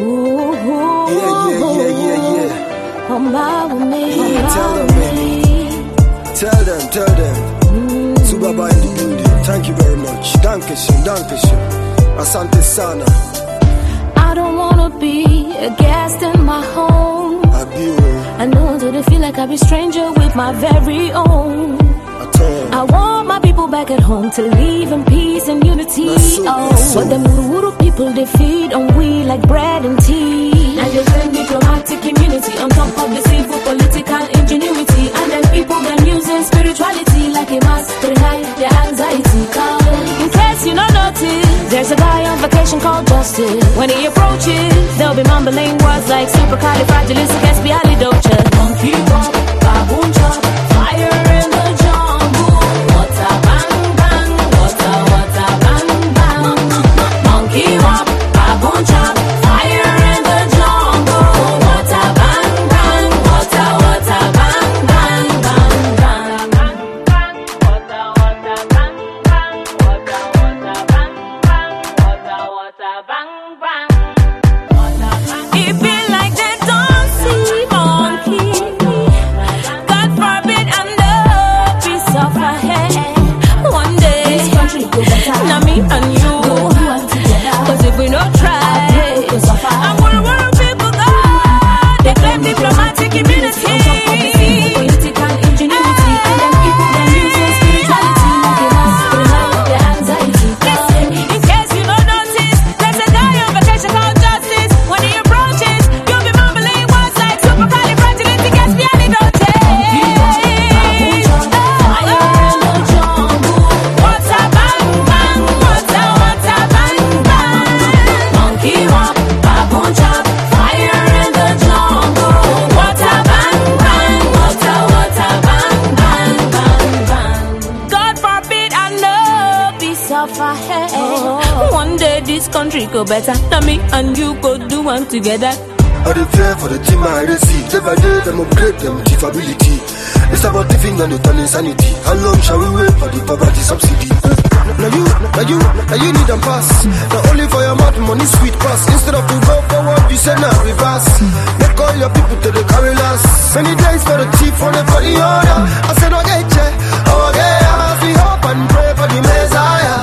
On my way. Tell them. Subaba in the building. Thank you very much. Dankeschön. Asante sana. I don't wanna be a guest in my home. I know that I feel like I be stranger with my very own. I want my people back at home to live in peace and unity. But the Muru people, they feed on we like bread and tea. And they claim diplomatic immunity on top of the civil political ingenuity. And then people them using spirituality like a mask to hide their anxiety. In case you don't notice, there's a guy on vacation called Justice. When he approaches, they'll be mumbling words like supercalifragilisticexpialidocious. Monkey walk, baboon chop, fire in the jungle. Water bang bang, water bang bang. Monkey walk, baboon chop, fire in the jungle. Water bang bang, water bang bang bang bang. Water bang bang, water bang bang, water bang bang. It be like they don't see monkey. God forbid I'm the piece of a head. One day, not me and you. Cause if we don't try, and world people go. They claim diplomatic immunity. Political ingenuity. And then people then using spirituality like a mask to hide their anxiety. Listen, in case you don't notice, there's a guy on vacation called Justice. When he approaches, you'll be mumbling words like supercalifragilisticexpialidocious. Water bang bang, water bang bang. Monkey walk, baboon chop, fire in the jungle. Water bang bang, water bang bang bang bang. God forbid I know piece of a head. One day this country go better. Now me and you go do one together. I dey fear for the team I receive. Never do them upgrade them capability. It's about living on the turn insanity. How long shall we wait for the poverty subsidy? Now you need a pass. Not only for your mouth, money sweet pass. Instead of to go forward, you say now reverse. Make all your people to the carry last. Many days for the chief, for the order. I said, okay, as we hope and pray for the Messiah.